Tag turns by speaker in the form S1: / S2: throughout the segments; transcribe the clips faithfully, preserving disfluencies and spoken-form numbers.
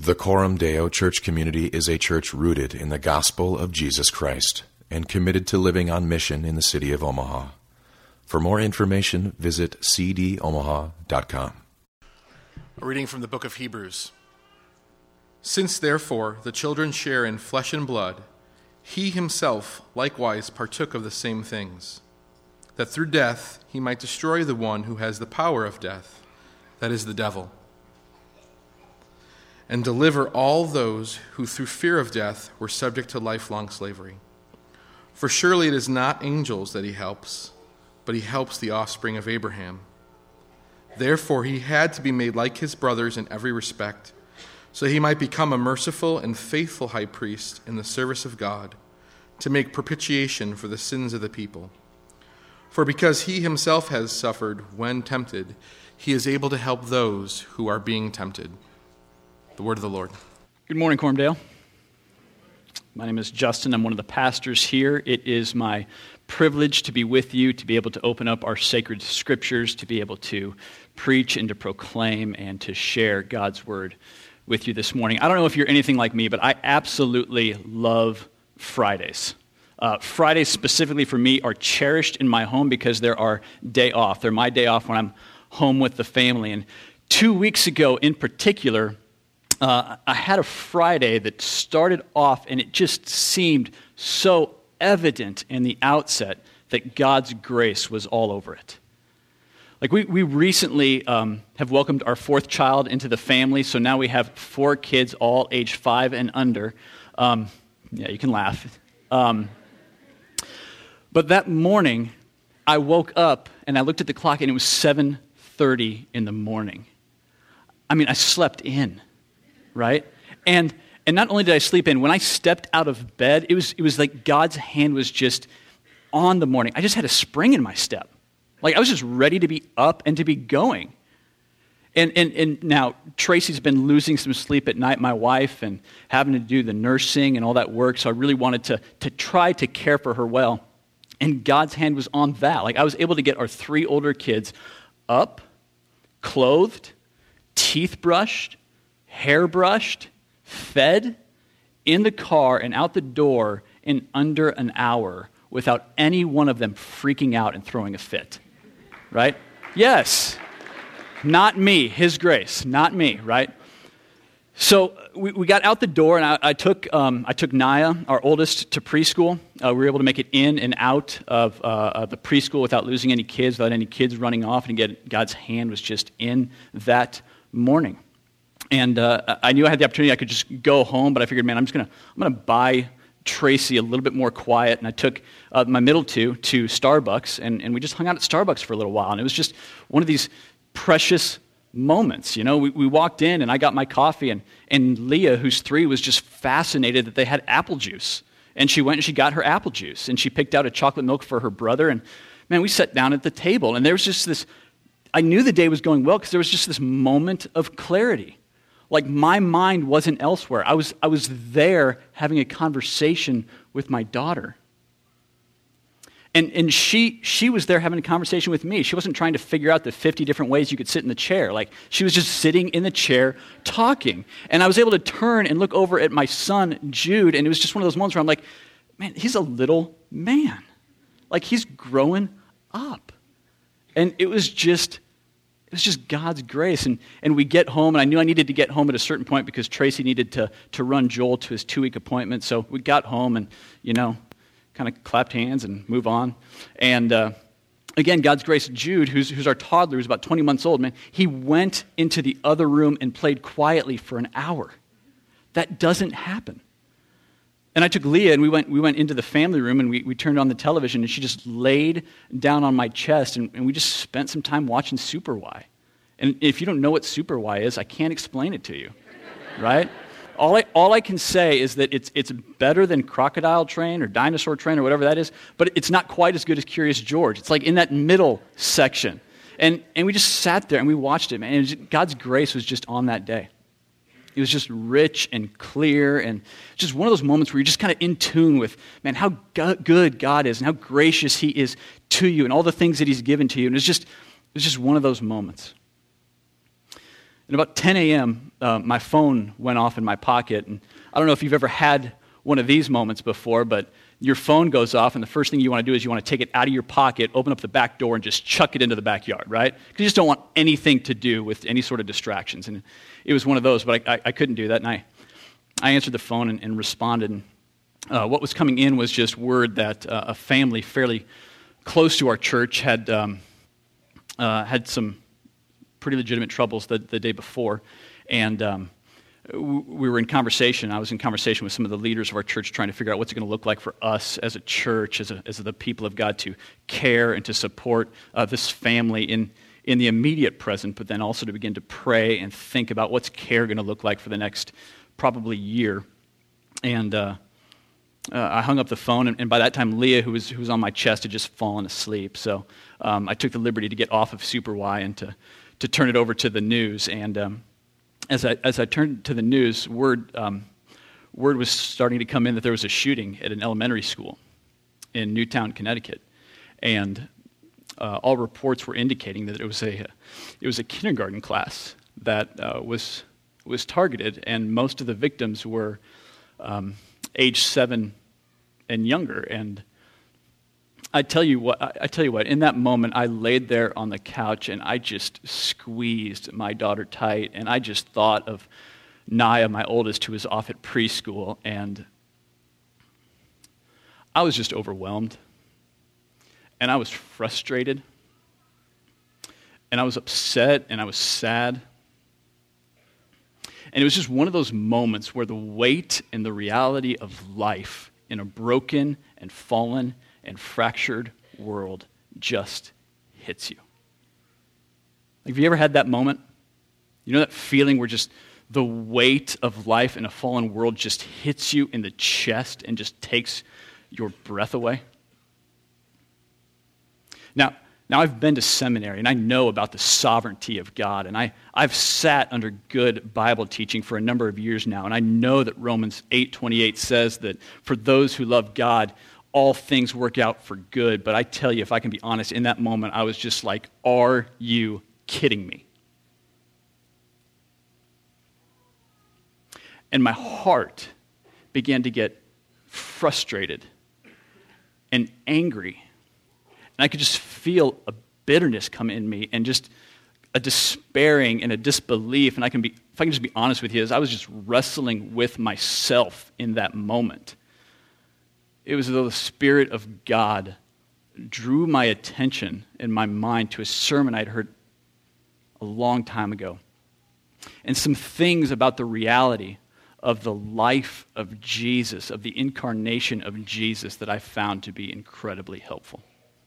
S1: The Coram Deo Church community is a church rooted in the gospel of Jesus Christ and committed to living on mission in the city of Omaha. For more information, visit c d omaha dot com.
S2: A reading from the book of Hebrews. Since, therefore, the children share in flesh and blood, he himself likewise partook of the same things, that through death he might destroy the one who has the power of death, that is, the devil, and deliver all those who through fear of death were subject to lifelong slavery. For surely it is not angels that he helps, but he helps the offspring of Abraham. Therefore he had to be made like his brothers in every respect, so he might become a merciful and faithful high priest in the service of God, to make propitiation for the sins of the people. For because he himself has suffered when tempted, he is able to help those who are being tempted. The word of the Lord.
S3: Good morning, Cormdale. My name is Justin. I'm one of the pastors here. It is my privilege to be with you, to be able to open up our sacred scriptures, to be able to preach and to proclaim and to share God's word with you this morning. I don't know if you're anything like me, but I absolutely love Fridays. Uh, Fridays specifically for me are cherished in my home because they're our day off. They're my day off when I'm home with the family. And two weeks ago in particular, Uh, I had a Friday that started off, and it just seemed so evident in the outset that God's grace was all over it. Like we, we recently um, have welcomed our fourth child into the family, so now we have four kids, all age five and under. Um, yeah, you can laugh. Um, but that morning, I woke up, and I looked at the clock, and it was seven thirty in the morning. I mean, I slept in. Right? And and not only did I sleep in, when I stepped out of bed, it was it was like God's hand was just on the morning. I just had a spring in my step. Like I was just ready to be up and to be going. And and and now Tracy's been losing some sleep at night, my wife, and having to do the nursing and all that work, so I really wanted to to try to care for her well. And God's hand was on that. Like I was able to get our three older kids up, clothed, teeth brushed, hair brushed, fed, in the car, and out the door in under an hour without any one of them freaking out and throwing a fit, right? Yes, not me, his grace, not me, right? So we, we got out the door, and I, I took um, I took Naya, our oldest, to preschool. Uh, we were able to make it in and out of, uh, of the preschool without losing any kids, without any kids running off, and again, God's hand was just in that morning. And uh, I knew I had the opportunity. I could just go home, but I figured, man, I'm just gonna I'm gonna buy Tracy a little bit more quiet. And I took uh, my middle two to Starbucks, and, and we just hung out at Starbucks for a little while. And it was just one of these precious moments. You know, we, we walked in, and I got my coffee, and and Leah, who's three, was just fascinated that they had apple juice. And she went and she got her apple juice, and she picked out a chocolate milk for her brother. And man, we sat down at the table, and there was just this. I knew the day was going well because there was just this moment of clarity. Like my mind wasn't elsewhere. I was I was there having a conversation with my daughter. And and she she was there having a conversation with me. She wasn't trying to figure out the fifty different ways you could sit in the chair. Like she was just sitting in the chair talking. And I was able to turn and look over at my son, Jude, and it was just one of those moments where I'm like, man, he's a little man. Like he's growing up. And it was just It was just God's grace. And, and we get home, and I knew I needed to get home at a certain point because Tracy needed to, to run Joel to his two-week appointment. So we got home and, you know, kind of clapped hands and move on. And uh, again, God's grace, Jude, who's, who's our toddler, who's about twenty months old, man, he went into the other room and played quietly for an hour. That doesn't happen. And I took Leah, and we went we went into the family room, and we, we turned on the television, and she just laid down on my chest, and, and we just spent some time watching Super Y. And if you don't know what Super Y is, I can't explain it to you, right? All I all I can say is that it's it's better than Crocodile Train or Dinosaur Train or whatever that is, but it's not quite as good as Curious George. It's like in that middle section. And and we just sat there, and we watched it, man. And it was, God's grace was just on that day. It was just rich and clear, and just one of those moments where you're just kind of in tune with, man, how go- good God is and how gracious he is to you and all the things that he's given to you. And it's just, it's just one of those moments. And about ten a.m., uh, my phone went off in my pocket. And I don't know if you've ever had one of these moments before, but your phone goes off, and the first thing you want to do is you want to take it out of your pocket, open up the back door, and just chuck it into the backyard, right? Because you just don't want anything to do with any sort of distractions. And it was one of those, but I, I, I couldn't do that. And I, I answered the phone and, and responded. And uh, what was coming in was just word that uh, a family fairly close to our church had um, uh, had some pretty legitimate troubles the, the day before. And um, we were in conversation. I was in conversation with some of the leaders of our church trying to figure out what's it going to look like for us as a church, as, a, as the people of God, to care and to support uh, this family in, in the immediate present, but then also to begin to pray and think about what's care going to look like for the next probably year. And uh, uh, I hung up the phone, and, and by that time, Leah, who was, who was on my chest, had just fallen asleep. So um, I took the liberty to get off of Super Y and to to turn it over to the news. And um, as I as I turned to the news, word um, word was starting to come in that there was a shooting at an elementary school in Newtown, Connecticut, and uh, all reports were indicating that it was a it was a kindergarten class that uh, was was targeted, and most of the victims were um, age seven and younger. And I tell you what, I tell you what, in that moment, I laid there on the couch and I just squeezed my daughter tight, and I just thought of Naya, my oldest, who was off at preschool, and I was just overwhelmed, and I was frustrated, and I was upset, and I was sad. And it was just one of those moments where the weight and the reality of life in a broken and fallen and fractured world just hits you. Like, have you ever had that moment? You know that feeling where just the weight of life in a fallen world just hits you in the chest and just takes your breath away? Now, now I've been to seminary, and I know about the sovereignty of God, and I, I've sat under good Bible teaching for a number of years now, and I know that Romans eight twenty-eight says that for those who love God, all things work out for good. But I tell you, if I can be honest, in that moment, I was just like, are you kidding me? And my heart began to get frustrated and angry. And I could just feel a bitterness come in me and just a despairing and a disbelief. And I can be, if I can just be honest with you, as I was just wrestling with myself in that moment. It was as though the Spirit of God drew my attention and my mind to a sermon I'd heard a long time ago. And some things about the reality of the life of Jesus, of the incarnation of Jesus, that I found to be incredibly helpful.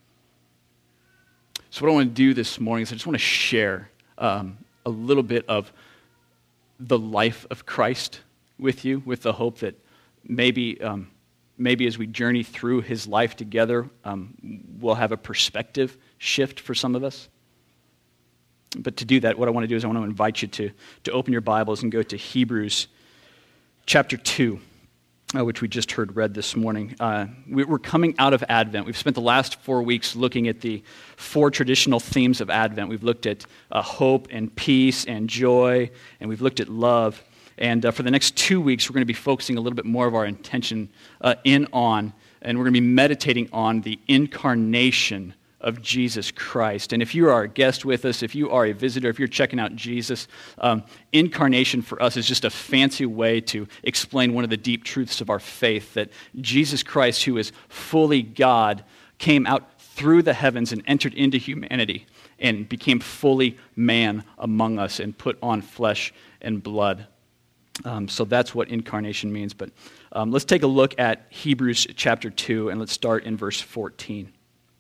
S3: So what I want to do this morning is I just want to share um, a little bit of the life of Christ with you, with the hope that maybe... Um, Maybe as we journey through his life together, um, we'll have a perspective shift for some of us. But to do that, what I want to do is I want to invite you to, to open your Bibles and go to Hebrews chapter two, uh, which we just heard read this morning. Uh, we, we're coming out of Advent. We've spent the last four weeks looking at the four traditional themes of Advent. We've looked at uh, hope and peace and joy, and we've looked at love. And uh, for the next two weeks, we're going to be focusing a little bit more of our intention uh, in on, and we're going to be meditating on the incarnation of Jesus Christ. And if you are a guest with us, if you are a visitor, if you're checking out Jesus, um, incarnation for us is just a fancy way to explain one of the deep truths of our faith, that Jesus Christ, who is fully God, came out through the heavens and entered into humanity and became fully man among us and put on flesh and blood. Um, so that's what incarnation means. But um, let's take a look at Hebrews chapter two, and let's start in verse fourteen.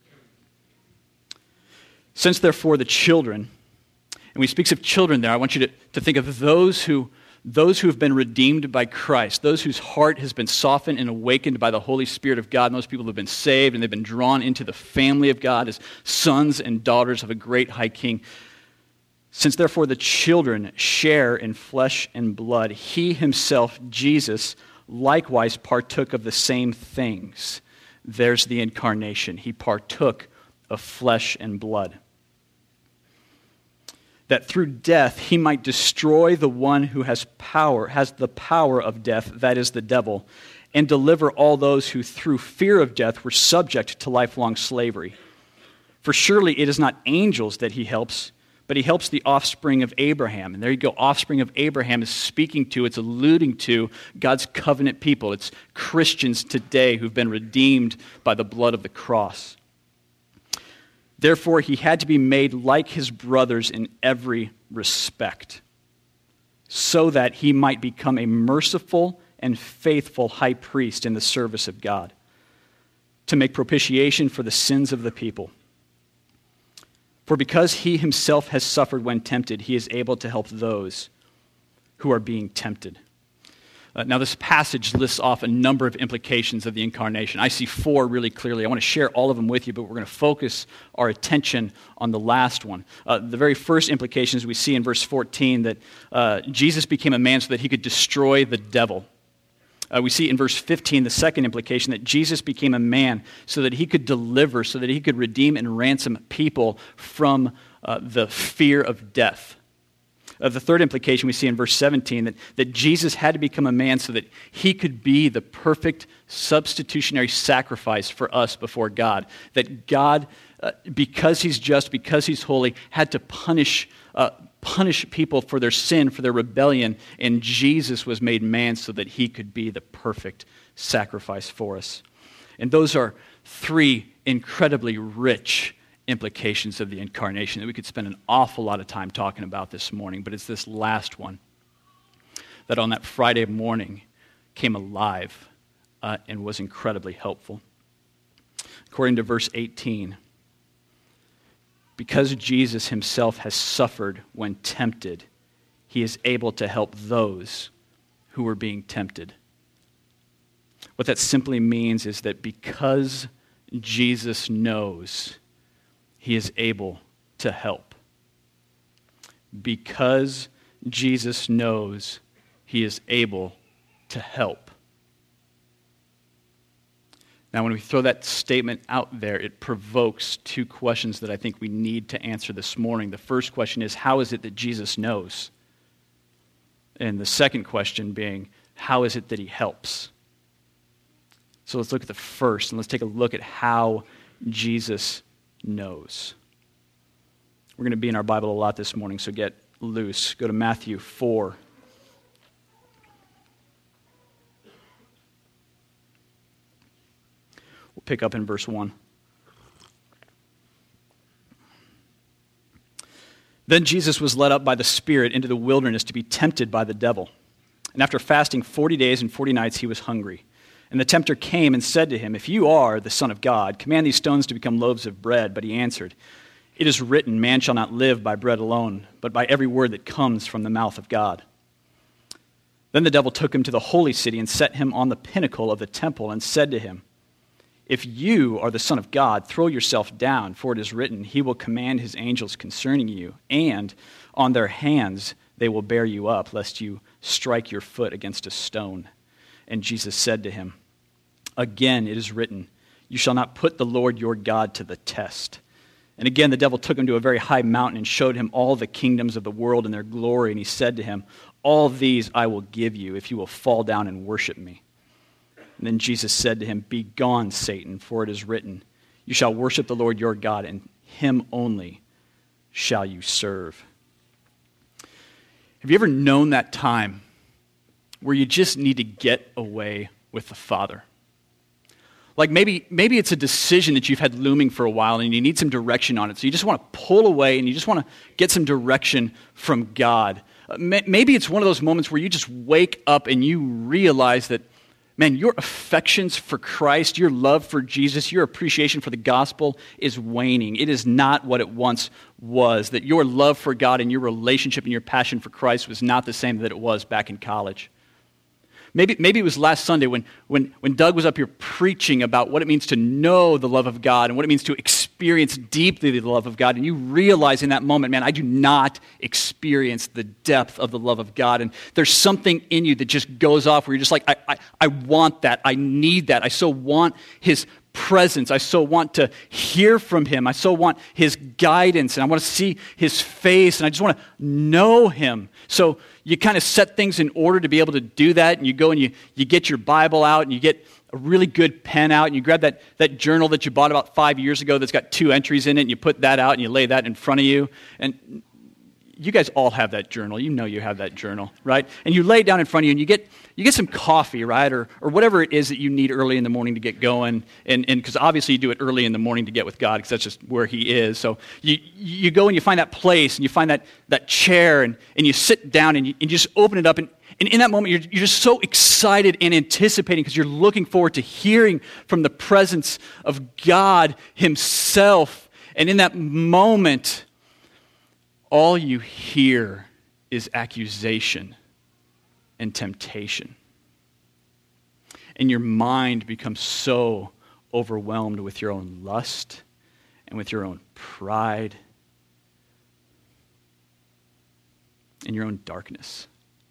S3: Since therefore the children, and when he speaks of children there, I want you to, to think of those who those who have been redeemed by Christ, those whose heart has been softened and awakened by the Holy Spirit of God, and those people who have been saved and they've been drawn into the family of God as sons and daughters of a great high king. Since therefore the children share in flesh and blood, he himself, Jesus, likewise partook of the same things. There's the incarnation. He partook of flesh and blood. that through death he might destroy the one who has power, has the power of death, that is the devil, and deliver all those who through fear of death were subject to lifelong slavery. For surely it is not angels that he helps, but he helps the offspring of Abraham. And there you go, offspring of Abraham is speaking to, it's alluding to God's covenant people. It's Christians today who've been redeemed by the blood of the cross. Therefore, he had to be made like his brothers in every respect, so that he might become a merciful and faithful high priest in the service of God, to make propitiation for the sins of the people. For because he himself has suffered when tempted, he is able to help those who are being tempted. Uh, now, this passage lists off a number of implications of the incarnation. I see four really clearly. I want to share all of them with you, but we're going to focus our attention on the last one. Uh, the very first implication is we see in verse fourteen that uh, Jesus became a man so that he could destroy the devil. Uh, we see in verse fifteen the second implication that Jesus became a man so that he could deliver, so that he could redeem and ransom people from uh, the fear of death. Uh, the third implication we see in verse seventeen, that, that Jesus had to become a man so that he could be the perfect substitutionary sacrifice for us before God. That God, uh, because he's just, because he's holy, had to punish uh, punish people for their sin, for their rebellion, and Jesus was made man so that he could be the perfect sacrifice for us. And those are three incredibly rich implications of the incarnation that we could spend an awful lot of time talking about this morning, but it's this last one that on that Friday morning came alive uh, and was incredibly helpful. According to verse eighteen, because Jesus himself has suffered when tempted, he is able to help those who are being tempted. What that simply means is that because Jesus knows, he is able to help. Because Jesus knows, he is able to help. Now, when we throw that statement out there, it provokes two questions that I think we need to answer this morning. The first question is, how is it that Jesus knows? And the second question being, how is it that he helps? So let's look at the first, and let's take a look at how Jesus knows. We're going to be in our Bible a lot this morning, so get loose. Go to Matthew four. We'll pick up in verse one. Then Jesus was led up by the Spirit into the wilderness to be tempted by the devil. And after fasting forty days and forty nights, he was hungry. And the tempter came and said to him, "If you are the Son of God, command these stones to become loaves of bread." But he answered, "It is written, man shall not live by bread alone, but by every word that comes from the mouth of God." Then the devil took him to the holy city and set him on the pinnacle of the temple and said to him, "If you are the Son of God, throw yourself down, for it is written, he will command his angels concerning you, and on their hands they will bear you up, lest you strike your foot against a stone." And Jesus said to him, "Again it is written, you shall not put the Lord your God to the test." And again the devil took him to a very high mountain and showed him all the kingdoms of the world and their glory. And he said to him, "All these I will give you if you will fall down and worship me." And then Jesus said to him, "Begone, Satan, for it is written, you shall worship the Lord your God, and him only shall you serve." Have you ever known that time where you just need to get away with the Father? Like maybe maybe it's a decision that you've had looming for a while and you need some direction on it. So you just want to pull away and you just want to get some direction from God. Uh, maybe it's one of those moments where you just wake up and you realize that, man, your affections for Christ, your love for Jesus, your appreciation for the gospel is waning. It is not what it once was. That your love for God and your relationship and your passion for Christ was not the same that it was back in college. Maybe, maybe it was last Sunday when, when, when Doug was up here preaching about what it means to know the love of God and what it means to experience deeply the love of God, and you realize in that moment, man, I do not experience the depth of the love of God, and there's something in you that just goes off where you're just like, I, I, I want that, I need that, I so want His presence. I so want to hear from him. I so want his guidance, and I want to see his face, and I just want to know him. So you kind of set things in order to be able to do that, and you go and you, you get your Bible out, and you get a really good pen out, and you grab that, that journal that you bought about five years ago that's got two entries in it, and you put that out, and you lay that in front of you. And you guys all have that journal. You know you have that journal, right? And you lay it down in front of you, and you get you get some coffee, right? Or or whatever it is that you need early in the morning to get going. And and because obviously you do it early in the morning to get with God, because that's just where he is. So you you go and you find that place, and you find that, that chair, and, and you sit down, and you, and you just open it up. And, and in that moment, you're, you're just so excited and anticipating, because you're looking forward to hearing from the presence of God himself. And in that moment, all you hear is accusation and temptation. And your mind becomes so overwhelmed with your own lust and with your own pride and your own darkness.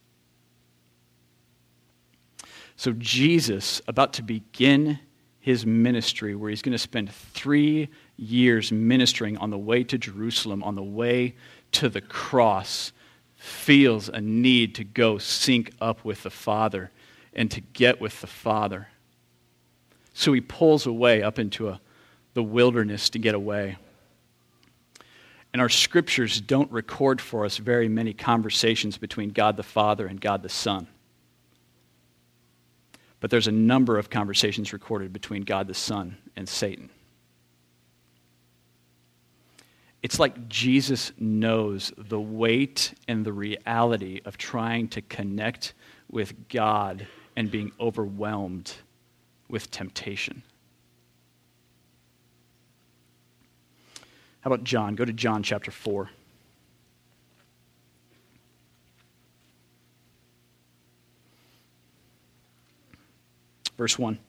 S3: So Jesus, about to begin his ministry, where he's going to spend three years ministering on the way to Jerusalem, on the way to the cross, feels a need to go sync up with the Father and to get with the Father. So he pulls away up into a, the wilderness to get away. And our scriptures don't record for us very many conversations between God the Father and God the Son. But there's a number of conversations recorded between God the Son and Satan. It's like Jesus knows the weight and the reality of trying to connect with God and being overwhelmed with temptation. How about John? Go to John chapter four. Verse one.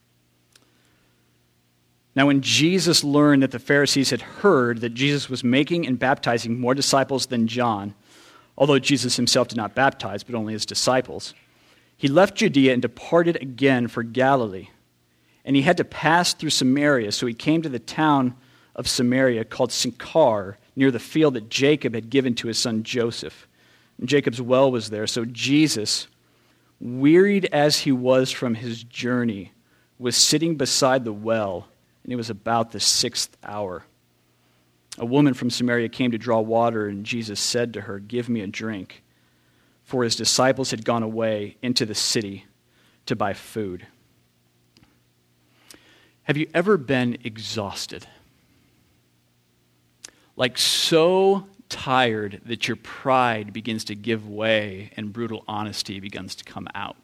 S3: Now when Jesus learned that the Pharisees had heard that Jesus was making and baptizing more disciples than John, although Jesus himself did not baptize, but only his disciples, he left Judea and departed again for Galilee. And he had to pass through Samaria, so he came to the town of Samaria called Sychar, near the field that Jacob had given to his son Joseph. And Jacob's well was there, so Jesus, wearied as he was from his journey, was sitting beside the well, and it was about the sixth hour. A woman from Samaria came to draw water, and Jesus said to her, "Give me a drink," for his disciples had gone away into the city to buy food. Have you ever been exhausted? Like so tired that your pride begins to give way and brutal honesty begins to come out?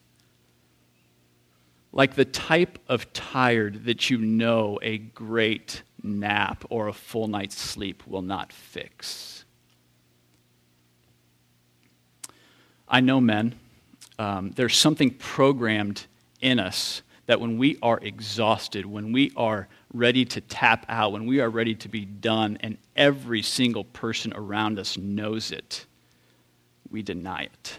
S3: Like the type of tired that you know a great nap or a full night's sleep will not fix. I know men, um, there's something programmed in us that when we are exhausted, when we are ready to tap out, when we are ready to be done, and every single person around us knows it, we deny it.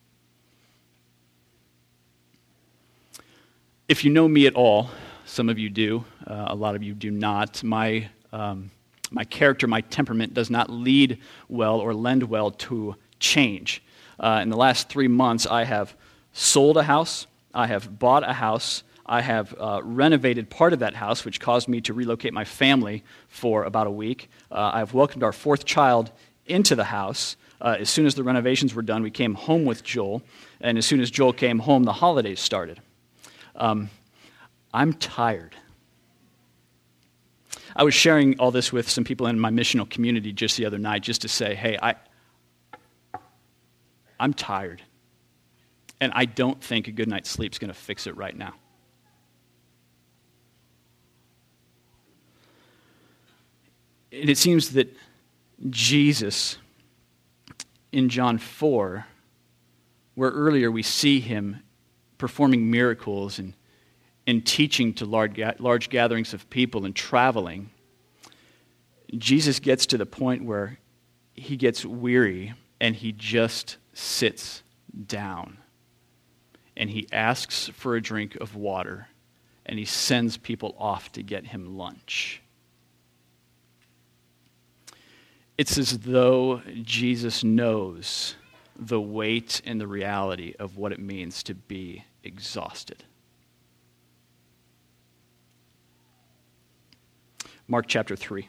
S3: If you know me at all, some of you do, uh, a lot of you do not, my um, my character, my temperament does not lead well or lend well to change. Uh, in the last three months, I have sold a house, I have bought a house, I have uh, renovated part of that house, which caused me to relocate my family for about a week. Uh, I've welcomed our fourth child into the house. Uh, as soon as the renovations were done, we came home with Joel, and as soon as Joel came home, the holidays started. Um, I'm tired. I was sharing all this with some people in my missional community just the other night, just to say, hey, I, I'm tired, and I don't think a good night's sleep is going to fix it right now. And it seems that Jesus, in John four, where earlier we see him performing miracles and, and teaching to large, large gatherings of people and traveling, Jesus gets to the point where he gets weary and he just sits down. And he asks for a drink of water. and he sends people off to get him lunch. It's as though Jesus knows the weight and the reality of what it means to be exhausted. Mark chapter three.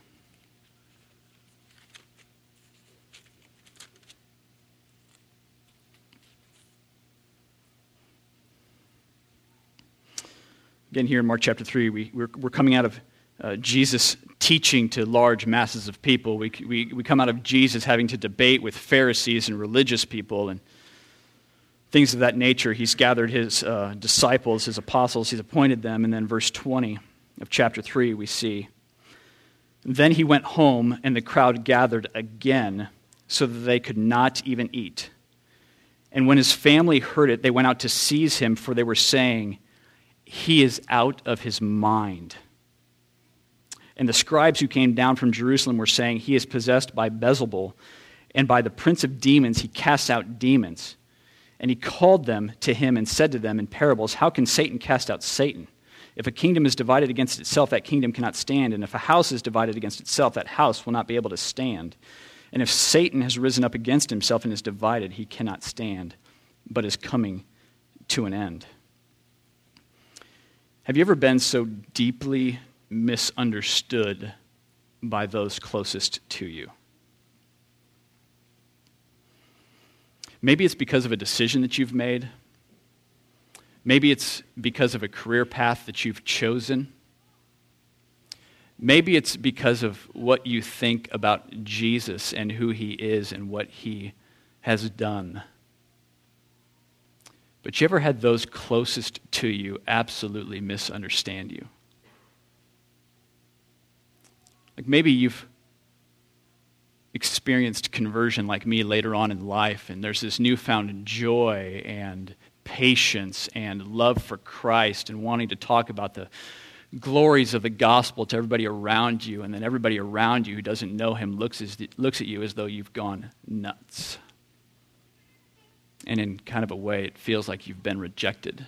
S3: Again, here in Mark chapter three, we, we're, we're coming out of uh, Jesus teaching to large masses of people. We, we, we come out of Jesus having to debate with Pharisees and religious people and things of that nature. He's gathered his uh, disciples, his apostles, he's appointed them, and then verse twenty of chapter three we see, "Then he went home, and the crowd gathered again, so that they could not even eat. And when his family heard it, they went out to seize him, for they were saying, 'He is out of his mind.' And the scribes who came down from Jerusalem were saying, 'He is possessed by Beelzebul, and by the prince of demons he casts out demons.' And he called them to him and said to them in parables, 'How can Satan cast out Satan? If a kingdom is divided against itself, that kingdom cannot stand. And if a house is divided against itself, that house will not be able to stand. And if Satan has risen up against himself and is divided, he cannot stand, but is coming to an end.'" Have you ever been so deeply misunderstood by those closest to you? Maybe it's because of a decision that you've made. Maybe it's because of a career path that you've chosen. Maybe it's because of what you think about Jesus and who he is and what he has done. But you ever had those closest to you absolutely misunderstand you? Like maybe you've experienced conversion like me later on in life, and there's this newfound joy and patience and love for Christ and wanting to talk about the glories of the gospel to everybody around you, and then everybody around you who doesn't know him looks, as, looks at you as though you've gone nuts. And in kind of a way, it feels like you've been rejected.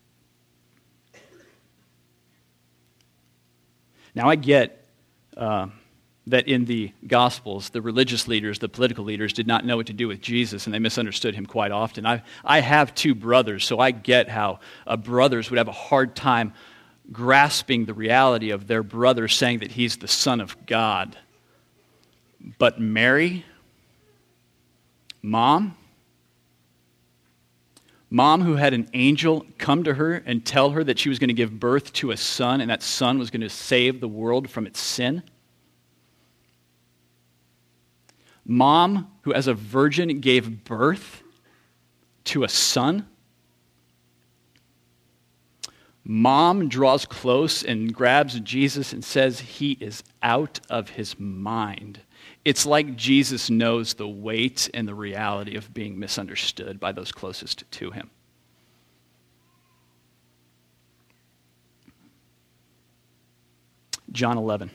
S3: Now, I get uh, that in the Gospels, the religious leaders, the political leaders did not know what to do with Jesus, and they misunderstood him quite often. I, I have two brothers, so I get how uh, brothers would have a hard time grasping the reality of their brother saying that he's the Son of God. But Mary, Mom, Mom who had an angel come to her and tell her that she was going to give birth to a son, and that son was going to save the world from its sin. Mom who as a virgin gave birth to a son. Mom draws close and grabs Jesus and says he is out of his mind. It's like Jesus knows the weight and the reality of being misunderstood by those closest to him. John eleven.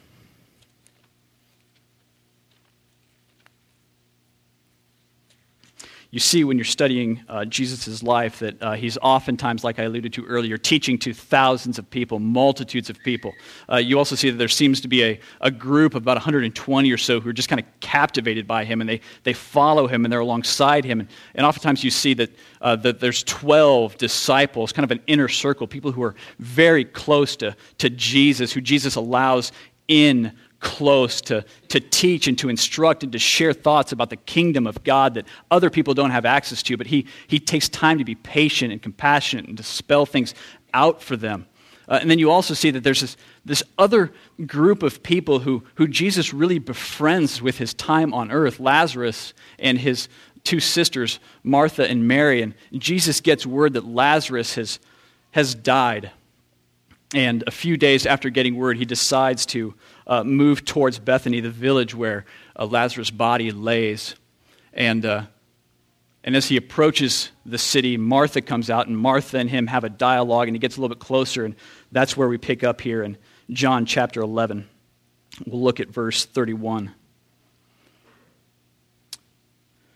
S3: You see when you're studying uh, Jesus' life that uh, he's oftentimes, like I alluded to earlier, teaching to thousands of people, multitudes of people. Uh, you also see that there seems to be a, a group of about one hundred twenty or so who are just kind of captivated by him, and they, they follow him, and they're alongside him. And, and oftentimes you see that, uh, that there's twelve disciples, kind of an inner circle, people who are very close to, to Jesus, who Jesus allows in close to, to teach and to instruct and to share thoughts about the kingdom of God that other people don't have access to, but he, he takes time to be patient and compassionate and to spell things out for them. Uh, and then you also see that there's this, this other group of people who, who Jesus really befriends with his time on earth, Lazarus and his two sisters, Martha and Mary. And Jesus gets word that Lazarus has, has died. And a few days after getting word, he decides to uh, move towards Bethany, the village where uh, Lazarus' body lays. And uh, and as he approaches the city, Martha comes out, and Martha and him have a dialogue, and he gets a little bit closer, and that's where we pick up here in John chapter eleven. We'll look at verse thirty-one.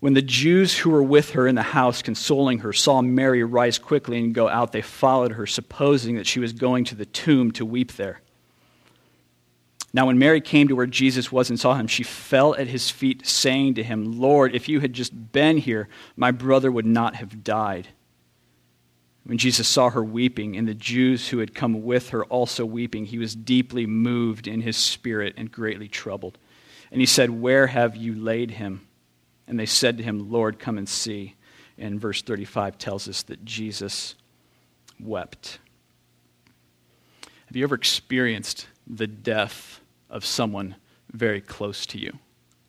S3: When the Jews who were with her in the house consoling her saw Mary rise quickly and go out, they followed her, supposing that she was going to the tomb to weep there. Now when Mary came to where Jesus was and saw him, she fell at his feet, saying to him, "Lord, if you had just been here, my brother would not have died." When Jesus saw her weeping, and the Jews who had come with her also weeping, he was deeply moved in his spirit and greatly troubled. And he said, "Where have you laid him?" And they said to him, "Lord, come and see." And verse thirty-five tells us that Jesus wept. Have you ever experienced the death of someone very close to you?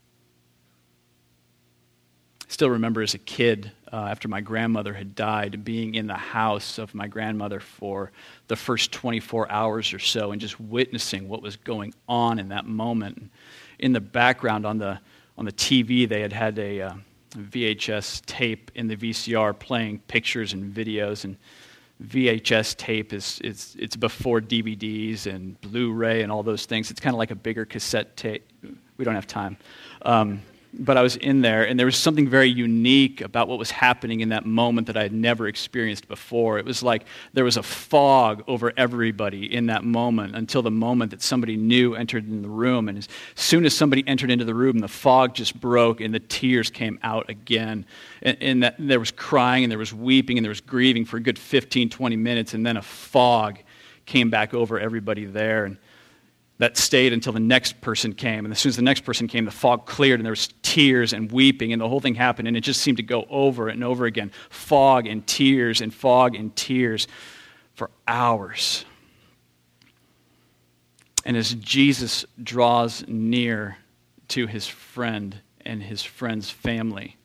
S3: I still remember as a kid, uh, after my grandmother had died, being in the house of my grandmother for the first twenty-four hours or so and just witnessing what was going on in that moment. In the background on the on the T V, they had had a uh, V H S tape in the V C R playing pictures and videos, and V H S tape is it's it's before D V Ds and Blu-ray and all those things. It's kind of like a bigger cassette tape. We don't have time. Um, but I was in there, and there was something very unique about what was happening in that moment that I had never experienced before. It was like there was a fog over everybody in that moment until the moment that somebody new entered in the room. And as soon as somebody entered into the room, the fog just broke and the tears came out again. And, and that, there was crying and there was weeping and there was grieving for a good fifteen, twenty minutes, and then a fog came back over everybody there. And that stayed until the next person came. And as soon as the next person came, the fog cleared, and there was tears and weeping, and the whole thing happened, and it just seemed to go over and over again. Fog and tears and fog and tears for hours. And as Jesus draws near to his friend and his friend's family,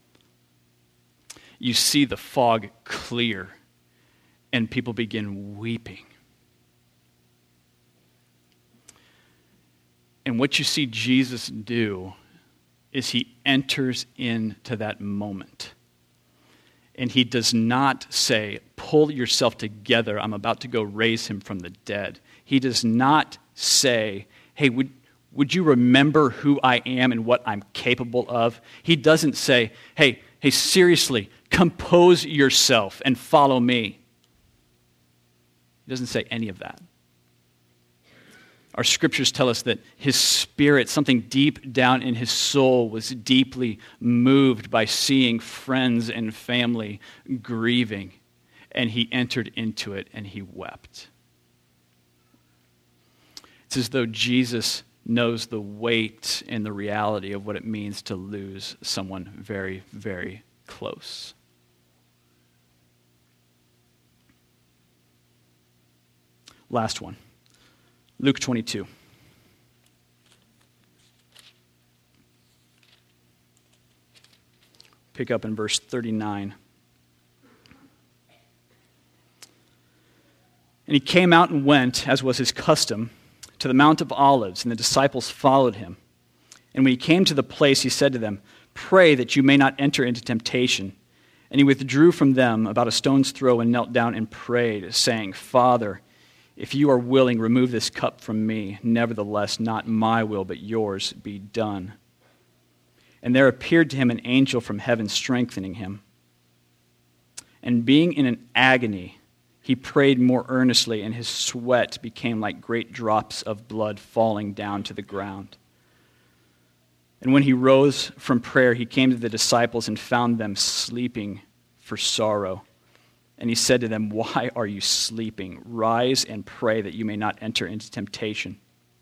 S3: you see the fog clear, and people begin weeping. And what you see Jesus do is he enters into that moment. And he does not say, "Pull yourself together, I'm about to go raise him from the dead." He does not say, "Hey, would, would you remember who I am and what I'm capable of?" He doesn't say, hey, hey, seriously, compose yourself and follow me. He doesn't say any of that. Our scriptures tell us that his spirit, something deep down in his soul, was deeply moved by seeing friends and family grieving, and he entered into it and he wept. It's as though Jesus knows the weight and the reality of what it means to lose someone very, very close. Last one. Luke twenty-two. Pick up in verse thirty-nine. And he came out and went, as was his custom, to the Mount of Olives, and the disciples followed him. And when he came to the place, he said to them, "Pray that you may not enter into temptation." And he withdrew from them about a stone's throw and knelt down and prayed, saying, "Father, if you are willing, remove this cup from me. Nevertheless, not my will, but yours be done." And there appeared to him an angel from heaven, strengthening him. And being in an agony, he prayed more earnestly, and his sweat became like great drops of blood falling down to the ground. And when he rose from prayer, he came to the disciples and found them sleeping for sorrow. And he said to them, "Why are you sleeping? Rise and pray that you may not enter into temptation."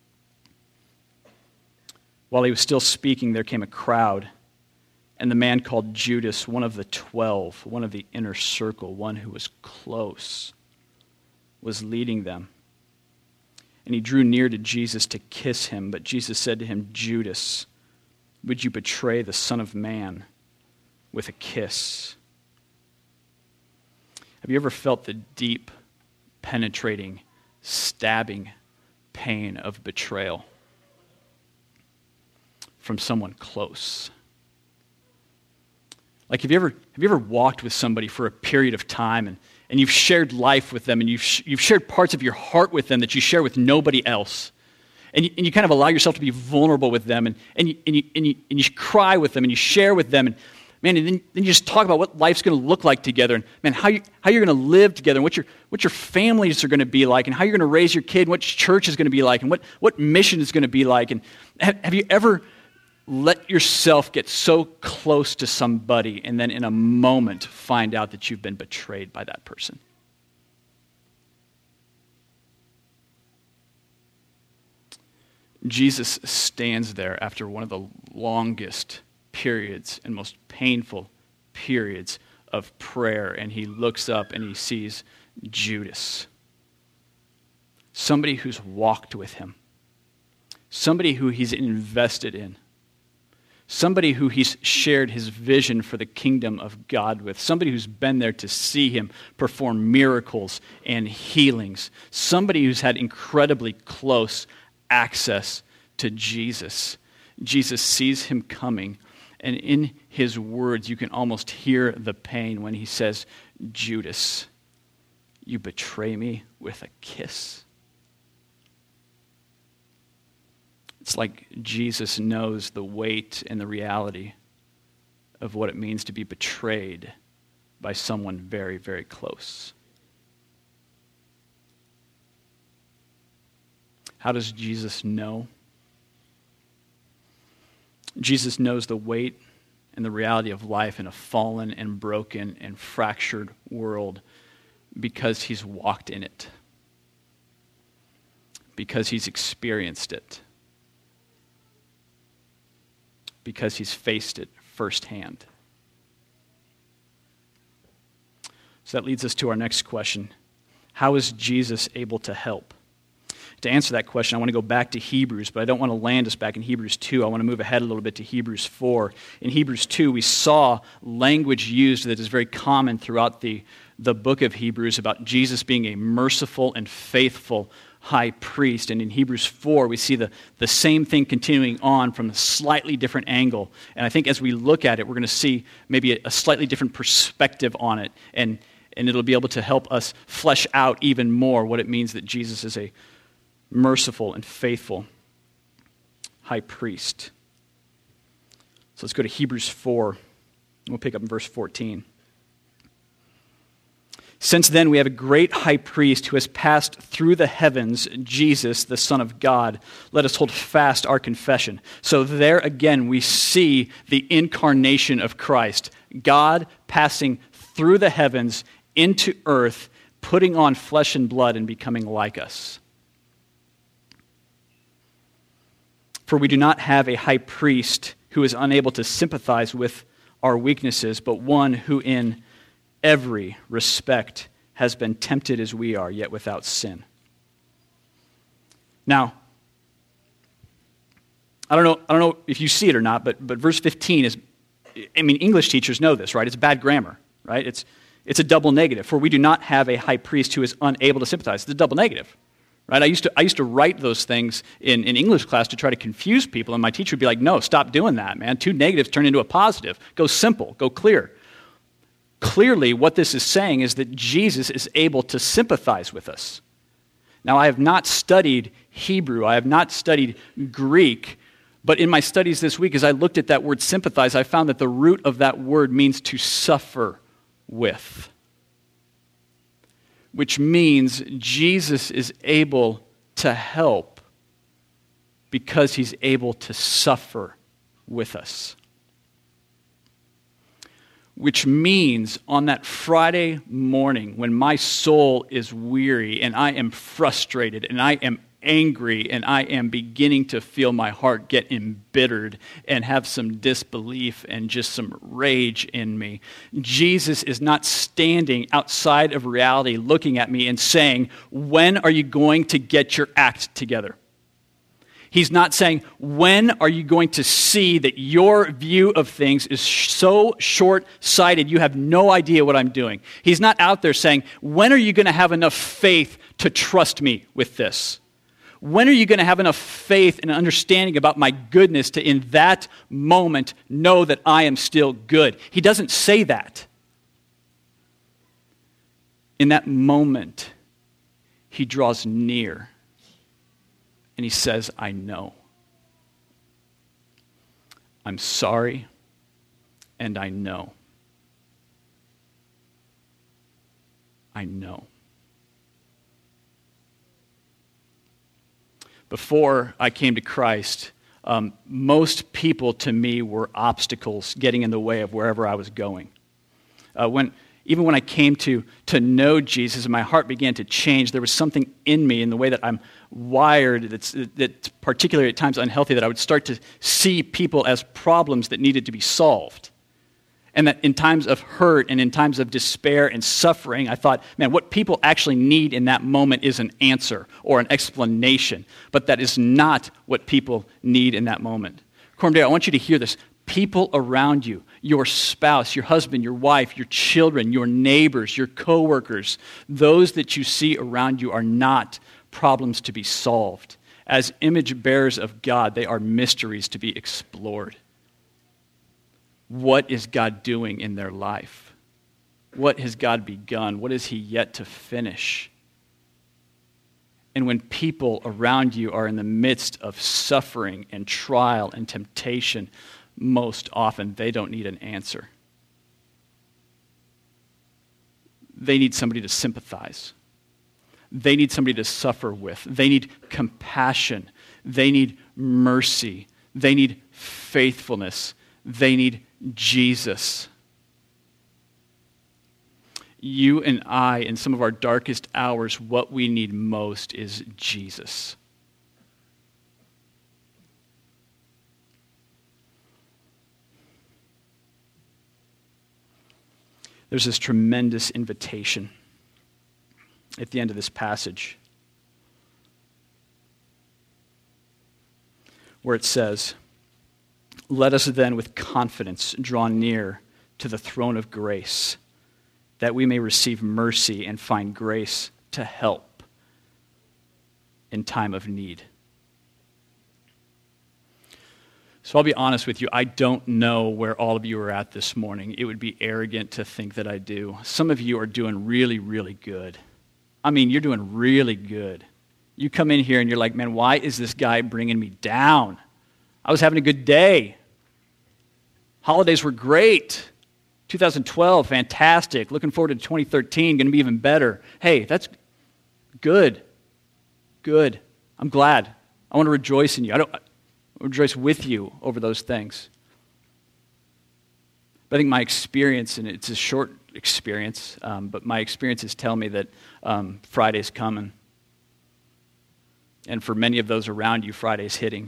S3: While he was still speaking, there came a crowd, and the man called Judas, one of the twelve, one of the inner circle, one who was close, was leading them. And he drew near to Jesus to kiss him, but Jesus said to him, "Judas, would you betray the Son of Man with a kiss?" Have you ever felt the deep, penetrating, stabbing pain of betrayal from someone close? Like, have you ever have you ever walked with somebody for a period of time and, and you've shared life with them and you've, sh- you've shared parts of your heart with them that you share with nobody else? and you, and you kind of allow yourself to be vulnerable with them, and, and, you, and, you, and, you, and you cry with them, and you share with them, and man, and then, then you just talk about what life's going to look like together, and man, how, you, how you're going to live together, and what your, what your families are going to be like, and how you're going to raise your kid, and what church is going to be like, and what, what mission is going to be like. And have, have you ever let yourself get so close to somebody and then in a moment find out that you've been betrayed by that person? Jesus stands there after one of the longest periods and most painful periods of prayer, and he looks up and he sees Judas, somebody who's walked with him, somebody who he's invested in, somebody who he's shared his vision for the kingdom of God with, somebody who's been there to see him perform miracles and healings, somebody who's had incredibly close access to Jesus. Jesus sees him coming, and in his words, you can almost hear the pain when he says, Judas, you betray me with a kiss. It's like Jesus knows the weight and the reality of what it means to be betrayed by someone very, very close. How does Jesus know? Jesus knows the weight and the reality of life in a fallen and broken and fractured world because he's walked in it, because he's experienced it, because he's faced it firsthand. So that leads us to our next question. How is Jesus able to help? To answer that question, I want to go back to Hebrews, but I don't want to land us back in Hebrews two. I want to move ahead a little bit to Hebrews four. In Hebrews two, we saw language used that is very common throughout the, the book of Hebrews about Jesus being a merciful and faithful high priest. And in Hebrews four, we see the, the same thing continuing on from a slightly different angle. And I think as we look at it, we're going to see maybe a, a slightly different perspective on it. And, and it'll be able to help us flesh out even more what it means that Jesus is a merciful and faithful high priest. So let's go to Hebrews four, and we'll pick up in verse fourteen. Since then we have a great high priest who has passed through the heavens, Jesus, the Son of God. Let us hold fast our confession. So there again we see the incarnation of Christ. God passing through the heavens into earth, putting on flesh and blood and becoming like us. For we do not have a high priest who is unable to sympathize with our weaknesses, but one who in every respect has been tempted as we are, yet without sin. Now, I don't know, I don't know if you see it or not, but, but verse fifteen is, I mean, English teachers know this, right? It's bad grammar, right? It's, it's a double negative. For we do not have a high priest who is unable to sympathize. It's a double negative. Right? I used to I used to write those things in, in English class to try to confuse people, and my teacher would be like, no, stop doing that, man. Two negatives turn into a positive. Go simple. Go clear. Clearly, what this is saying is that Jesus is able to sympathize with us. Now, I have not studied Hebrew. I have not studied Greek, but in my studies this week, as I looked at that word sympathize, I found that the root of that word means to suffer with, which means Jesus is able to help because he's able to suffer with us. Which means on that Friday morning when my soul is weary and I am frustrated and I am angry and I am beginning to feel my heart get embittered and have some disbelief and just some rage in me, Jesus is not standing outside of reality looking at me and saying, when are you going to get your act together? He's not saying, when are you going to see that your view of things is so short-sighted you have no idea what I'm doing? He's not out there saying, when are you going to have enough faith to trust me with this? When are you going to have enough faith and understanding about my goodness to, in that moment, know that I am still good? He doesn't say that. In that moment, he draws near And he says, I know. I'm sorry, and I know. I know. Before I came to Christ, um, most people to me were obstacles getting in the way of wherever I was going. Uh, when Even when I came to, to know Jesus and my heart began to change, there was something in me in the way that I'm wired that's, that's particularly at times unhealthy, that I would start to see people as problems that needed to be solved. And that in times of hurt and in times of despair and suffering, I thought, man, what people actually need in that moment is an answer or an explanation. But that is not what people need in that moment. Cormdale, I want you to hear this. People around you, your spouse, your husband, your wife, your children, your neighbors, your coworkers, those that you see around you are not problems to be solved. As image bearers of God, they are mysteries to be explored. What is God doing in their life? What has God begun? What is he yet to finish? And when people around you are in the midst of suffering and trial and temptation, most often they don't need an answer. They need somebody to sympathize. They need somebody to suffer with. They need compassion. They need mercy. They need faithfulness. They need Jesus. You and I, in some of our darkest hours, what we need most is Jesus. There's this tremendous invitation at the end of this passage where it says, "Let us then with confidence draw near to the throne of grace, that we may receive mercy and find grace to help in time of need." So I'll be honest with you, I don't know where all of you are at this morning. It would be arrogant to think that I do. Some of you are doing really, really good. I mean, you're doing really good. You come in here and you're like, man, why is this guy bringing me down? I was having a good day. Holidays were great. two thousand twelve, fantastic. Looking forward to twenty thirteen, going to be even better. Hey, that's good. Good. I'm glad. I want to rejoice in you. I don't I rejoice with you over those things. But I think my experience, and it's a short experience, um, but my experiences tell me that um, Friday's coming. And for many of those around you, Friday's hitting.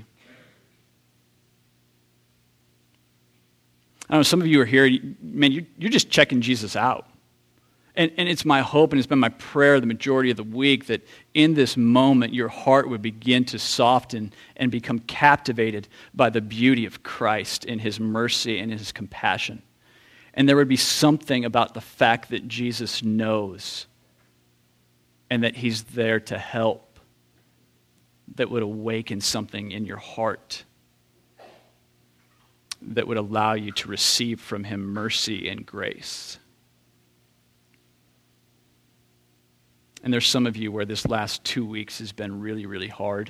S3: I don't know, some of you are here, man, you're, you're just checking Jesus out. And, and it's my hope, and it's been my prayer the majority of the week, that in this moment your heart would begin to soften and become captivated by the beauty of Christ and his mercy and his compassion. And there would be something about the fact that Jesus knows and that he's there to help that would awaken something in your heart that would allow you to receive from him mercy and grace. And there's some of you where this last two weeks has been really, really hard.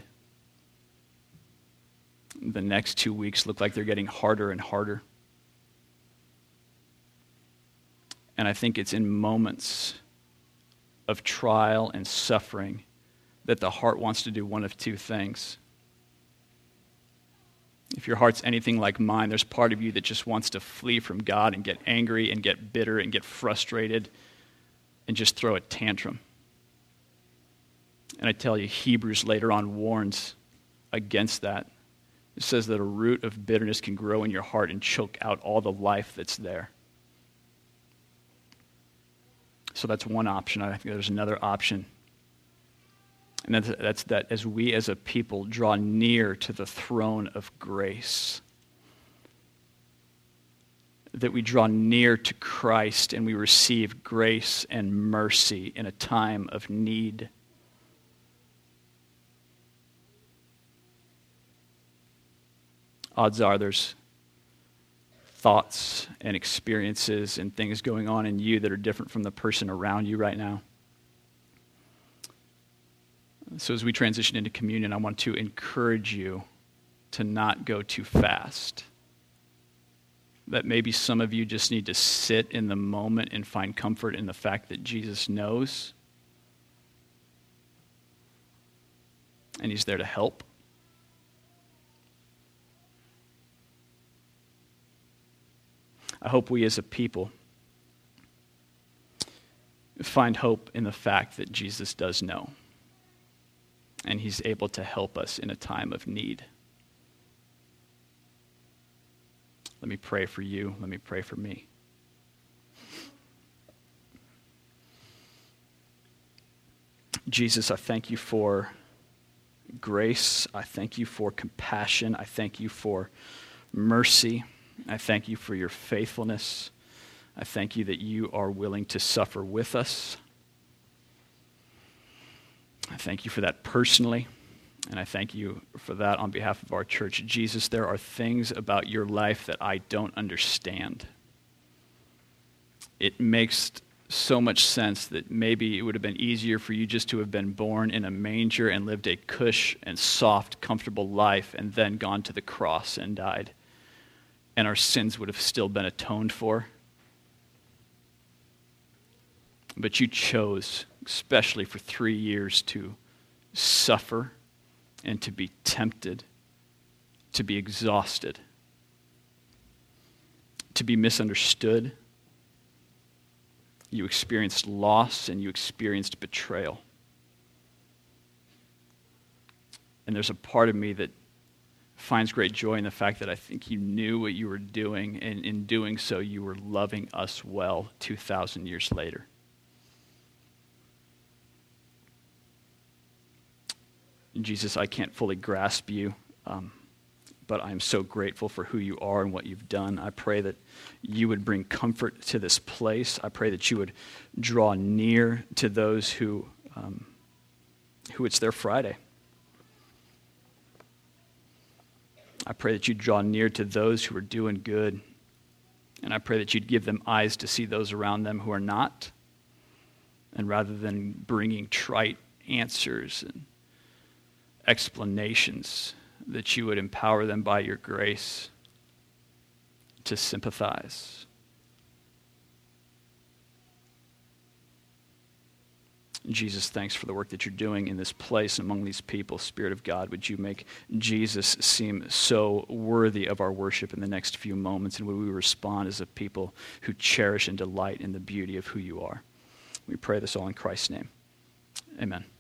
S3: The next two weeks look like they're getting harder and harder. And I think it's in moments of trial and suffering that the heart wants to do one of two things. If your heart's anything like mine, there's part of you that just wants to flee from God and get angry and get bitter and get frustrated and just throw a tantrum. And I tell you, Hebrews later on warns against that. It says that a root of bitterness can grow in your heart and choke out all the life that's there. So that's one option. I think there's another option. And that's, that's that as we as a people draw near to the throne of grace, that we draw near to Christ and we receive grace and mercy in a time of need. Odds are there's thoughts and experiences and things going on in you that are different from the person around you right now. So as we transition into communion, I want to encourage you to not go too fast. That maybe some of you just need to sit in the moment and find comfort in the fact that Jesus knows. And he's there to help. I hope we as a people find hope in the fact that Jesus does know. And he's able to help us in a time of need. Let me pray for you. Let me pray for me. Jesus, I thank you for grace. I thank you for compassion. I thank you for mercy. I thank you for your faithfulness. I thank you that you are willing to suffer with us. I thank you for that personally, and I thank you for that on behalf of our church. Jesus, there are things about your life that I don't understand. It makes so much sense that maybe it would have been easier for you just to have been born in a manger and lived a cush and soft, comfortable life and then gone to the cross and died. And our sins would have still been atoned for. But you chose, especially for three years, to suffer and to be tempted, to be exhausted, to be misunderstood. You experienced loss and you experienced betrayal. And there's a part of me that finds great joy in the fact that I think you knew what you were doing, and in doing so, you were loving us well two thousand years later. Jesus, I can't fully grasp you, um, but I'm so grateful for who you are and what you've done. I pray that you would bring comfort to this place. I pray that you would draw near to those who, um, who it's their Friday. I pray that you'd draw near to those who are doing good. And I pray that you'd give them eyes to see those around them who are not. And rather than bringing trite answers and explanations, that you would empower them by your grace to sympathize. Jesus, thanks for the work that you're doing in this place among these people. Spirit of God, would you make Jesus seem so worthy of our worship in the next few moments, and would we respond as a people who cherish and delight in the beauty of who you are? We pray this all in Christ's name. Amen.